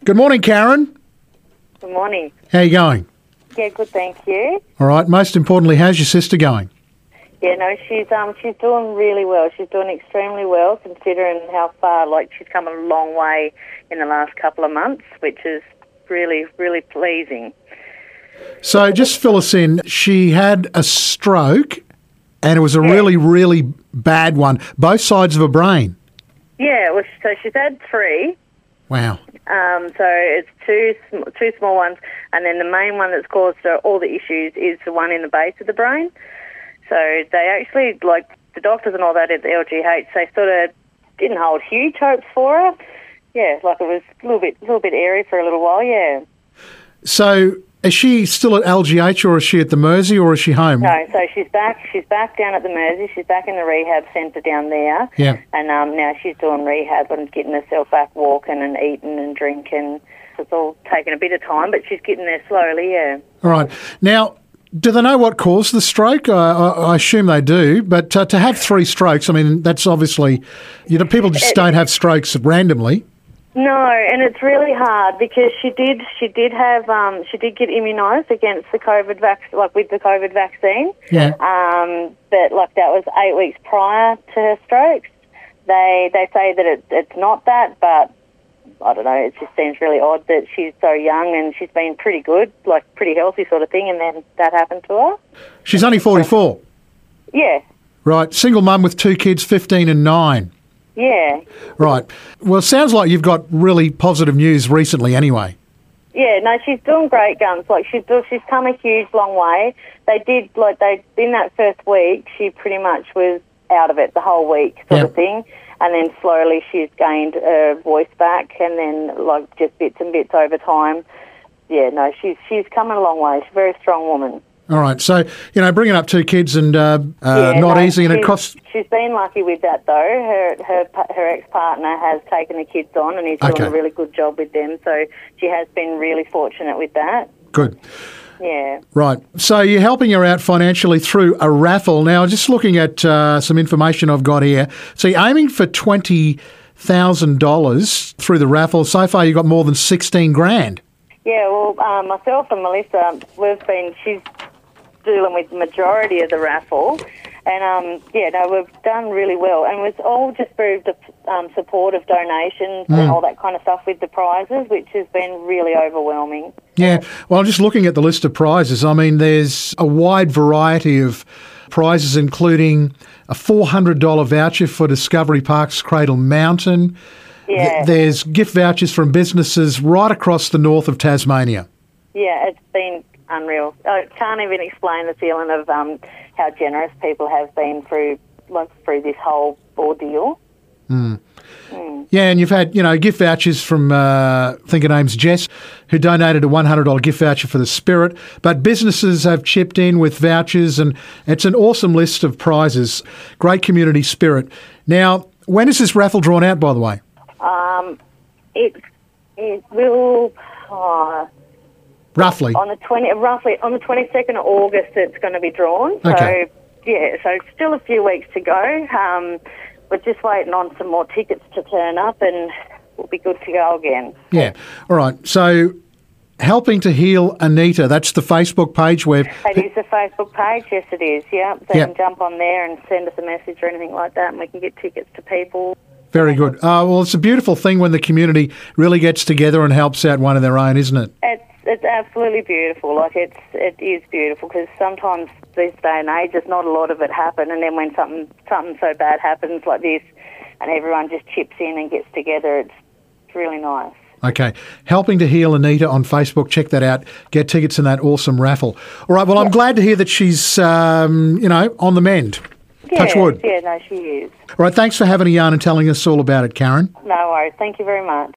Good morning, Karen. Good morning. How you going? Yeah, good, thank you. All right. Most importantly, how's your sister going? Yeah, no, she's doing really well. She's doing extremely well, considering how far. She's come a long way in the last couple of months, which is really, really pleasing. So just fill us in. She had a stroke, and it was a really, really bad one. Both sides of her brain. Yeah, well, so she's had 3. Wow. So it's two small ones, and then the main one that's caused all the issues is the one in the base of the brain. So they actually, the doctors and all that at the LGH, they sort of didn't hold huge hopes for her. Yeah, it was a little bit airy for a little while, yeah. So is she still at LGH, or is she at the Mersey, or is she home? No, so she's back down at the Mersey. She's back in the rehab centre down there. Yeah. And now she's doing rehab and getting herself back walking and eating and drinking. So it's all taking a bit of time, but she's getting there slowly, yeah. All right. Now, do they know what caused the stroke? I assume they do, but to have 3 strokes, I mean, that's obviously, people just don't have strokes randomly. No, and it's really hard because she did get immunised against the COVID with the COVID vaccine. Yeah. But that was 8 weeks prior to her strokes. They say that it's not that, but I don't know. It just seems really odd that she's so young and she's been pretty good, pretty healthy sort of thing, and then that happened to her. She's only 44. Yeah. Right. Single mum with 2 kids, 15 and 9. Yeah. Right. Well, it sounds like you've got really positive news recently anyway. Yeah, no, she's doing great guns. She's come a huge long way. In that first week, she pretty much was out of it the whole week sort of thing. And then slowly she's gained her voice back, and then just bits and bits over time. Yeah, no, she's coming a long way. She's a very strong woman. All right. So, bringing up 2 kids and not easy, and it costs... She's been lucky with that, though. Her ex-partner has taken the kids on, and he's doing a really good job with them. So she has been really fortunate with that. Good. Yeah. Right. So you're helping her out financially through a raffle. Now, just looking at some information I've got here. So you're aiming for $20,000 through the raffle. So far, you've got more than 16 grand. Yeah, well, myself and Melissa, she's dealing with the majority of the raffle, and we've done really well, and it's all just through the support of donations and all that kind of stuff with the prizes, which has been really overwhelming. Yeah, well, just looking at the list of prizes, I mean, there's a wide variety of prizes, including a $400 voucher for Discovery Park's Cradle Mountain. Yeah. There's gift vouchers from businesses right across the north of Tasmania. Yeah, it's been unreal. I can't even explain the feeling of how generous people have been through this whole ordeal. Yeah, and you've had, gift vouchers from, I think her name's Jess, who donated a $100 gift voucher for the Spirit. But businesses have chipped in with vouchers, and it's an awesome list of prizes. Great community spirit. Now, when is this raffle drawn out, by the way? It will... Roughly on the 22nd of August, it's going to be drawn. Okay. So it's still a few weeks to go. We're just waiting on some more tickets to turn up, and we'll be good to go again. Yeah. All right. So, Helping to Heal Anita, that's the Facebook page where... It is the Facebook page, yes it is, yeah. So you can jump on there and send us a message or anything like that, and we can get tickets to people. Very good. Well, it's a beautiful thing when the community really gets together and helps out one of their own, isn't it? It's absolutely beautiful. It is beautiful, because sometimes this day and age, there's not a lot of it happen, and then when something so bad happens like this, and everyone just chips in and gets together, it's really nice. Okay. Helping to Heal Anita on Facebook. Check that out. Get tickets in that awesome raffle. All right. Well, I'm glad to hear that she's, on the mend. Touch wood. Yeah, no, she is. All right. Thanks for having a yarn and telling us all about it, Karen. No worries. Thank you very much.